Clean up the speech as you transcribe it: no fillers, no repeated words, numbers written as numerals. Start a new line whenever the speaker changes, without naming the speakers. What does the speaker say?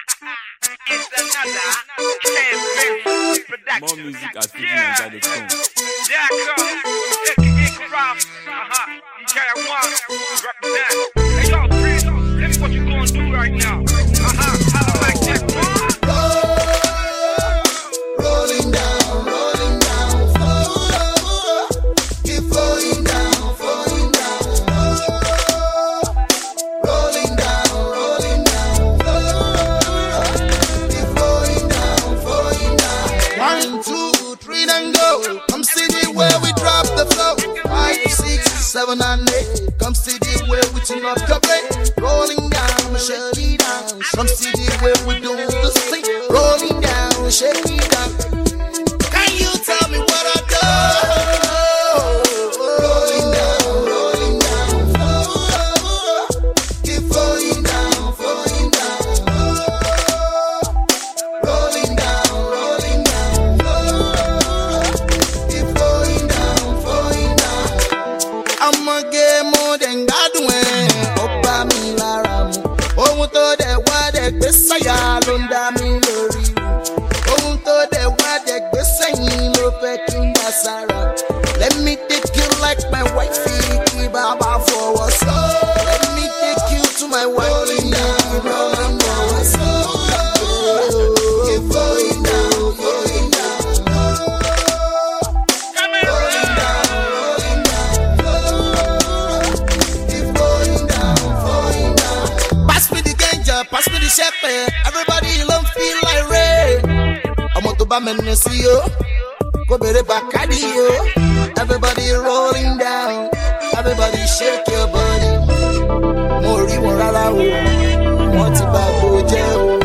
It's another campaign production.
More music at FujiNiger.com.
Yeah, come. It's Rob. You carry one. Represent. Hey, yo, Chris. Tell me what you gonna do right now. I like that one.
Rolling down, keep falling down, rolling down, keep falling down. 1, 2, 3, then go. Come see the way we drop the flow. 5, 6, 7, and 8. Come see the way we tune up the play. Rolling down, shake it down. Come see the way we do the thing. Rolling down, shake it down. Can you tell me what I do? Rolling down, keep falling down, rolling down, keep falling down. I'ma get more than God when Opa mi lara mu. Ohun tó dẹ̀ wá dẹ̀ gbé sáyà ló ń dá mi lórí. Ohun tó dẹ̀ wá dẹ̀ gbé sẹ́yìn ló fẹ́ kí n dá sára. Let me take you like my wifey, kí bàbá fọwọ́ sọ. Let me take you to my wifey, kí bàbá fọwọ́ sọ. Keep falling down, falling down. Rolling down, keep falling down. Pass me the ganja, pass me the shepherd. Everybody don't feel like rain. Ọmọ tó bá mẹ́nu sí o, kó bèrè Bacardi o. Everybody rolling down, everybody shake your body. Mo rí wọn rárá o, wọ́n ti bá gbó jẹ́ o.